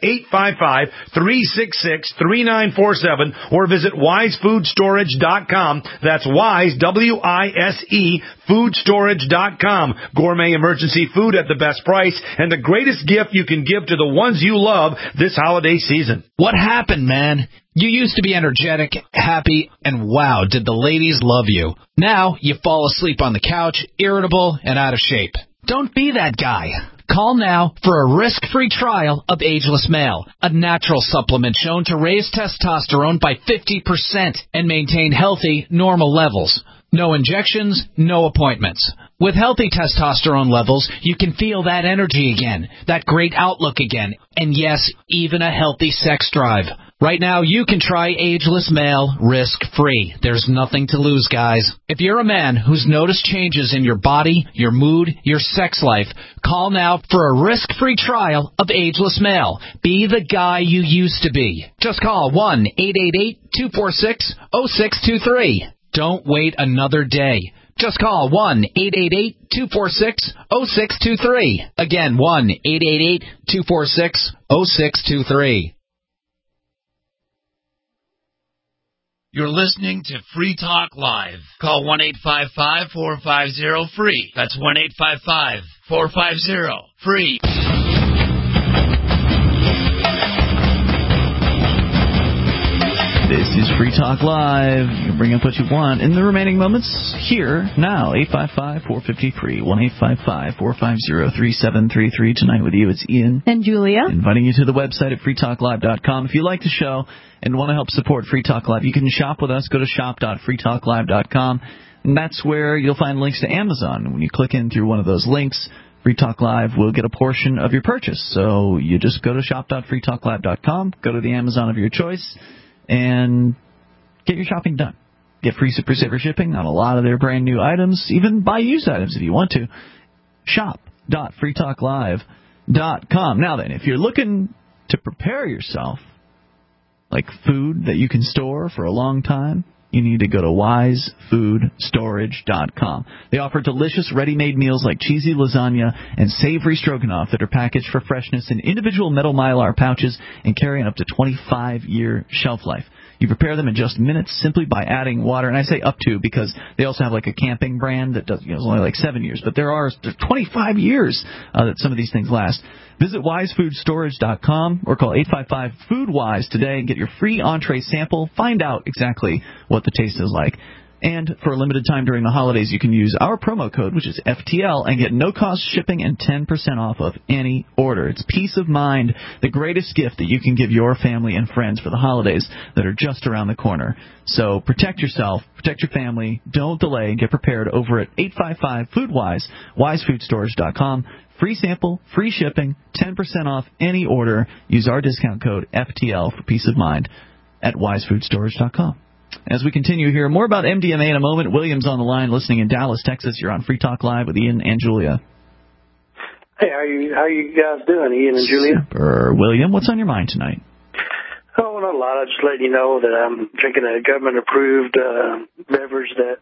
855-366-3947. Or visit WiseFoodStorage.com. That's Wise, W-I-S-E, foodstorage.com. Gourmet emergency food at the best price and the greatest gift you can give to the ones you love this holiday season. What happened, man? You used to be energetic, happy, and wow, did the ladies love you. Now you fall asleep on the couch, irritable, and out of shape. Don't be that guy. Call now for a risk-free trial of Ageless Male, a natural supplement shown to raise testosterone by 50% and maintain healthy, normal levels. No injections, no appointments. With healthy testosterone levels, you can feel that energy again, that great outlook again, and yes, even a healthy sex drive. Right now, you can try Ageless Male risk-free. There's nothing to lose, guys. If you're a man who's noticed changes in your body, your mood, your sex life, call now for a risk-free trial of Ageless Male. Be the guy you used to be. Just call 1-888-246-0623. Don't wait another day. Just call 1-888-246-0623. Again, 1-888-246-0623. You're listening to Free Talk Live. Call 1-855-450-FREE. That's 1-855-450-FREE. This is Free Talk Live. You can bring up what you want in the remaining moments here, now. 855-450-FREE. 1-855-450-3733. Tonight with you, it's Ian. And Julia. Inviting you to the website at freetalklive.com. If you like the show and want to help support Free Talk Live, you can shop with us. Go to shop.freetalklive.com. And that's where you'll find links to Amazon. When you click in through one of those links, Free Talk Live will get a portion of your purchase. So you just go to shop.freetalklive.com, go to the Amazon of your choice, and get your shopping done. Get free Super Saver shipping on a lot of their brand new items, even buy used items if you want to. Shop.freetalklive.com. Now then, if you're looking to prepare yourself, like food that you can store for a long time, you need to go to WiseFoodStorage.com. They offer delicious ready-made meals like cheesy lasagna and savory stroganoff that are packaged for freshness in individual metal Mylar pouches and carry an up to 25-year shelf life. You prepare them in just minutes simply by adding water, and I say up to because they also have like a camping brand that does, it's only like 7 years, but there's 25 years that some of these things last. Visit WiseFoodStorage.com or call 855-FOODWISE today and get your free entree sample. Find out exactly what the taste is like. And for a limited time during the holidays, you can use our promo code, which is FTL, and get no-cost shipping and 10% off of any order. It's peace of mind, the greatest gift that you can give your family and friends for the holidays that are just around the corner. So protect yourself, protect your family, don't delay, and get prepared over at 855-FOODWISE, WiseFoodStorage.com. Free sample, free shipping, 10% off any order. Use our discount code FTL for peace of mind at WiseFoodStorage.com. As we continue here, more about MDMA in a moment. William's on the line, listening in Dallas, Texas. You're on Free Talk Live with Ian and Julia. Hey, how you guys doing, Ian and Julia? Super. William, what's on your mind tonight? Oh, not a lot. I'm just letting you know that I'm drinking a government-approved beverage that,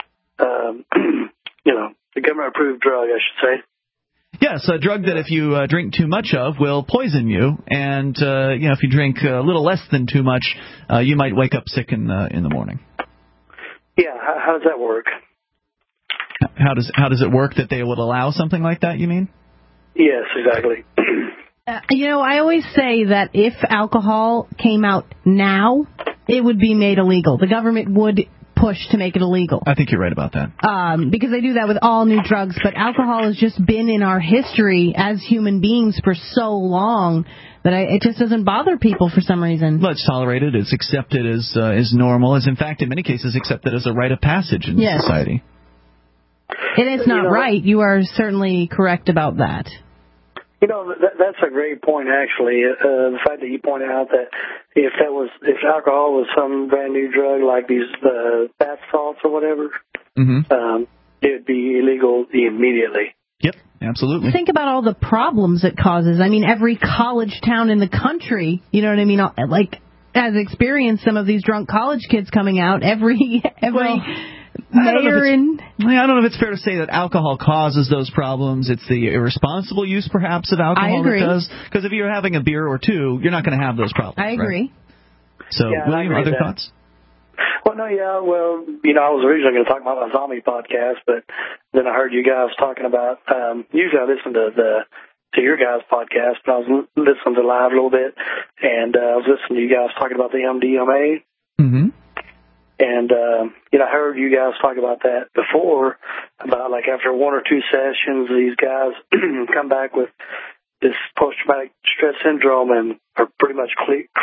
the government-approved drug, I should say. Yes, a drug that if you drink too much of will poison you, and if you drink a little less than too much, you might wake up sick in the morning. Yeah, how does that work? How does it work that they would allow something like that? You mean? Yes, exactly. I always say that if alcohol came out now, it would be made illegal. The government would push to make it illegal. I think you're right about that. Because they do that with all new drugs, but alcohol has just been in our history as human beings for so long that it just doesn't bother people for some reason. Well, it's tolerated, it's accepted as normal, as in fact, in many cases, accepted as a rite of passage in society. And it's not right. You are certainly correct about that. That's a great point, actually. The fact that you point out that if alcohol was some brand new drug like these bath salts or whatever, it would be illegal immediately. Yep, absolutely. Think about all the problems it causes. I mean, every college town in the country, you know what I mean, has experienced some of these drunk college kids coming out. Every mayor in... I don't know if it's fair to say that alcohol causes those problems. It's the irresponsible use, perhaps, of alcohol that does. Because if you're having a beer or two, you're not going to have those problems. I agree. Right? So, William, other thoughts? Well, no, I was originally going to talk about my zombie podcast, but then I heard you guys talking about, usually I listen to your guys' podcast, but I was listening to live a little bit, and I was listening to you guys talking about the MDMA. Mm-hmm. And, I heard you guys talk about that before, about like after one or two sessions, these guys come back with this post-traumatic stress syndrome and are pretty much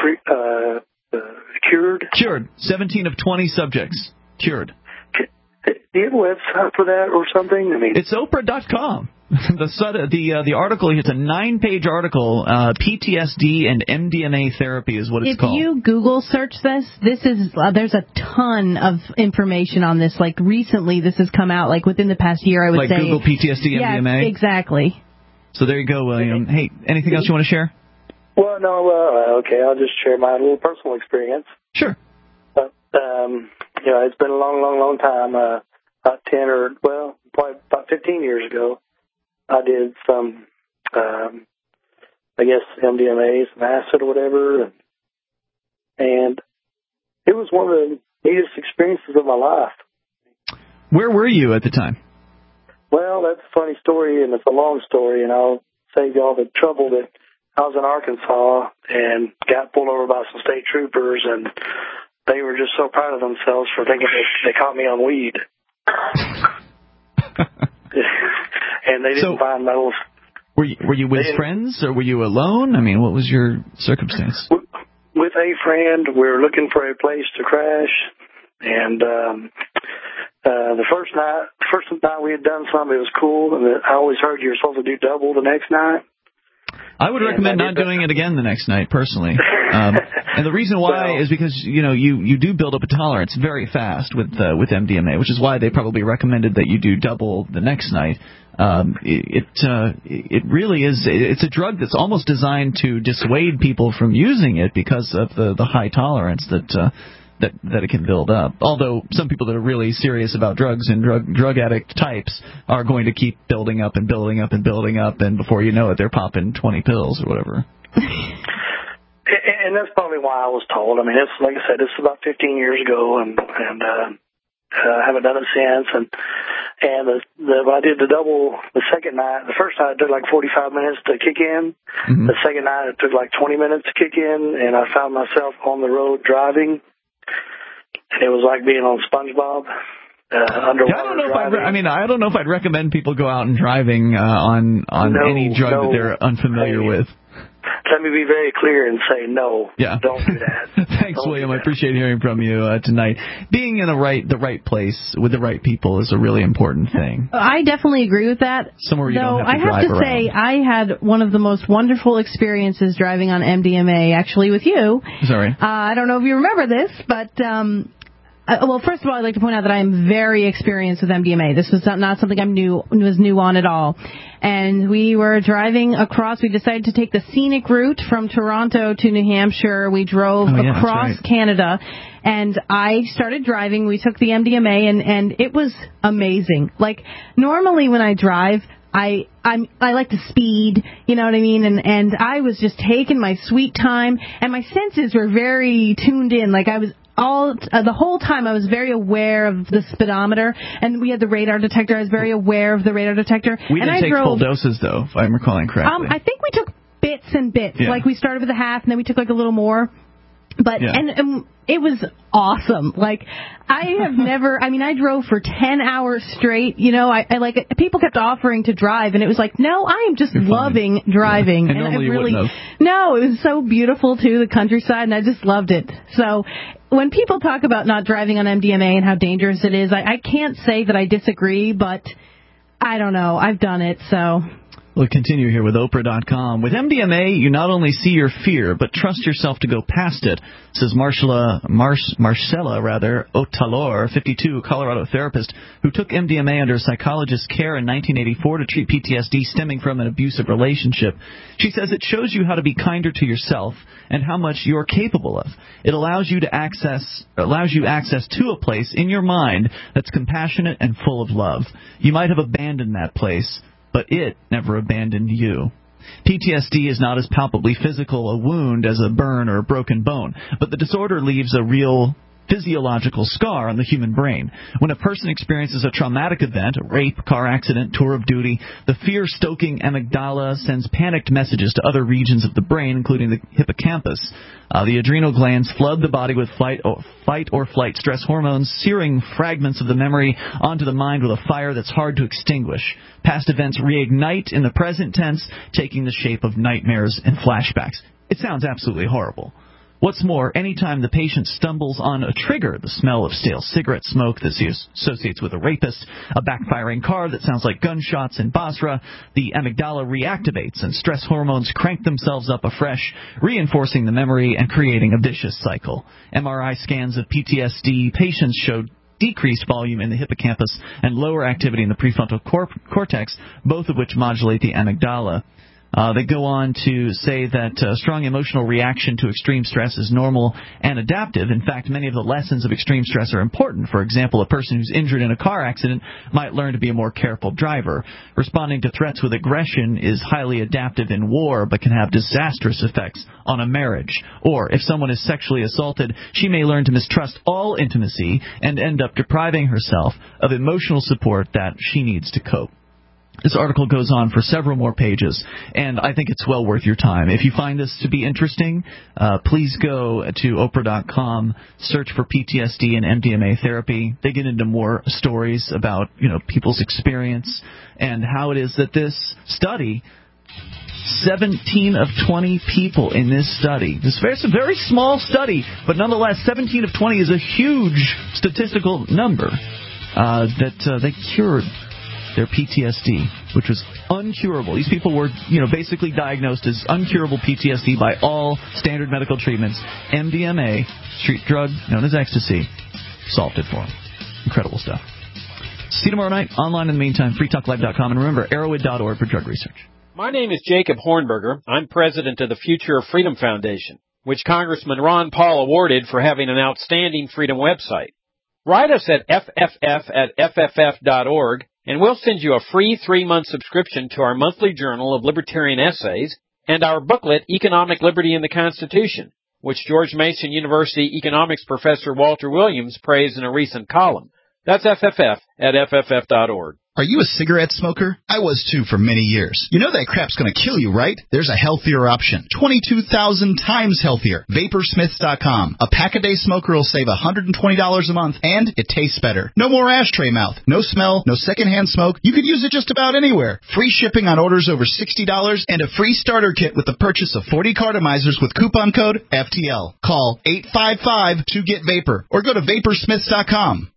cured. Cured. 17 of 20 subjects cured. Do you have a website for that or something? I mean, it's Oprah.com. The article, it's a 9-page article, PTSD and MDMA therapy is what it's called. If you Google search this is there's a ton of information on this. Like recently this has come out, like within the past year, I would say. Like Google PTSD, MDMA? Yeah, exactly. So there you go, William. Hey, anything else you want to share? Well, no, okay, I'll just share my little personal experience. Sure. But, it's been a long time, about 10 or, probably about 15 years ago. I did some, MDMA, some acid or whatever, and it was one of the neatest experiences of my life. Where were you at the time? Well, that's a funny story, and it's a long story, and I'll save you all the trouble that I was in Arkansas and got pulled over by some state troopers, and they were just so proud of themselves for thinking they caught me on weed. And they didn't find my little... Were you with friends, or were you alone? I mean, what was your circumstance? With a friend. We were looking for a place to crash, and the first night we had done something, it was cool, and I always heard you were supposed to do double the next night. I would recommend not doing it again the next night, personally. And the reason why is because, you do build up a tolerance very fast with MDMA, which is why they probably recommended that you do double the next night. It really is, it's a drug that's almost designed to dissuade people from using it because of the high tolerance that it can build up. Although some people that are really serious about drugs and drug addict types are going to keep building up and building up and building up, and before you know it, they're popping 20 pills or whatever. And that's probably why I was told. I mean, it's like I said, it's about 15 years ago, and I haven't done it since. And I did the double the second night. The first night it took like 45 minutes to kick in. Mm-hmm. The second night it took like 20 minutes to kick in, and I found myself on the road driving. And it was like being on SpongeBob, underwater. I don't know if I'd recommend people go out and driving on any drug that they're unfamiliar with. Let me be very clear and say no. Yeah. Don't do that. Thanks, William. I appreciate hearing from you tonight. Being in the right place with the right people is a really important thing. I definitely agree with that. Somewhere you don't have to drive I have to say, I had one of the most wonderful experiences driving on MDMA, actually, with you. Sorry. I don't know if you remember this, but... well, first of all, I'd like to point out that I'm very experienced with MDMA. This was not something was new on at all. And we were driving across. We decided to take the scenic route from Toronto to New Hampshire. We drove across Canada, and I started driving. We took the MDMA, and it was amazing. Like, normally when I drive, I like to speed, you know what I mean? And I was just taking my sweet time, and my senses were very tuned in. Like, I was the whole time I was very aware of the speedometer, and we had the radar detector. I was very aware of the radar detector. We didn't take full doses, though, if I'm recalling correctly. I think we took bits and bits. Yeah. Like, we started with a half, and then we took like a little more. But and it was awesome. Like, I have never. I mean, I drove for 10 hours straight. You know, I like it. People kept offering to drive, and it was like, no, I am just loving driving. Yeah. And normally you wouldn't have. No, it was so beautiful too, the countryside, and I just loved it. So when people talk about not driving on MDMA and how dangerous it is, I can't say that I disagree, but I don't know. I've done it, so. We'll continue here with Oprah.com. With MDMA, you not only see your fear, but trust yourself to go past it, says Marcella Otalor, 52, Colorado therapist, who took MDMA under psychologist's care in 1984 to treat PTSD stemming from an abusive relationship. She says it shows you how to be kinder to yourself and how much you're capable of. It allows you access to a place in your mind that's compassionate and full of love. You might have abandoned that place, but it never abandoned you. PTSD is not as palpably physical a wound as a burn or a broken bone, but the disorder leaves a real physiological scar on the human brain. When a person experiences a traumatic event, a rape, car accident, tour of duty, the fear-stoking amygdala sends panicked messages to other regions of the brain, including the hippocampus. The adrenal glands flood the body with fight or flight stress hormones, searing fragments of the memory onto the mind with a fire that's hard to extinguish. Past events reignite in the present tense, taking the shape of nightmares and flashbacks. It sounds absolutely horrible. What's more, anytime the patient stumbles on a trigger, the smell of stale cigarette smoke that he associates with a rapist, a backfiring car that sounds like gunshots in Basra, the amygdala reactivates and stress hormones crank themselves up afresh, reinforcing the memory and creating a vicious cycle. MRI scans of PTSD patients showed decreased volume in the hippocampus and lower activity in the prefrontal cortex, both of which modulate the amygdala. They go on to say that strong emotional reaction to extreme stress is normal and adaptive. In fact, many of the lessons of extreme stress are important. For example, a person who's injured in a car accident might learn to be a more careful driver. Responding to threats with aggression is highly adaptive in war, but can have disastrous effects on a marriage. Or, if someone is sexually assaulted, she may learn to mistrust all intimacy and end up depriving herself of emotional support that she needs to cope. This article goes on for several more pages, and I think it's well worth your time. If you find this to be interesting, please go to Oprah.com, search for PTSD and MDMA therapy. They get into more stories about, people's experience and how it is that this study, 17 of 20 people in this study, it's a very small study, but nonetheless, 17 of 20 is a huge statistical number, that they cured their PTSD, which was uncurable. These people were, basically diagnosed as uncurable PTSD by all standard medical treatments. MDMA, street drug known as ecstasy, solved it for them. Incredible stuff. See you tomorrow night, online in the meantime, freetalklive.com, and remember, arrowhead.org for drug research. My name is Jacob Hornberger. I'm president of the Future of Freedom Foundation, which Congressman Ron Paul awarded for having an outstanding freedom website. Write us at fff@fff.org, and we'll send you a free 3-month subscription to our monthly journal of libertarian essays and our booklet, Economic Liberty in the Constitution, which George Mason University economics professor Walter Williams praised in a recent column. That's fff@fff.org. Are you a cigarette smoker? I was too for many years. You know that crap's going to kill you, right? There's a healthier option. 22,000 times healthier. Vaporsmiths.com. A pack-a-day smoker will save $120 a month, and it tastes better. No more ashtray mouth. No smell. No secondhand smoke. You could use it just about anywhere. Free shipping on orders over $60 and a free starter kit with the purchase of 40 cartomizers with coupon code FTL. Call 855-2-GET-VAPOR or go to Vaporsmiths.com.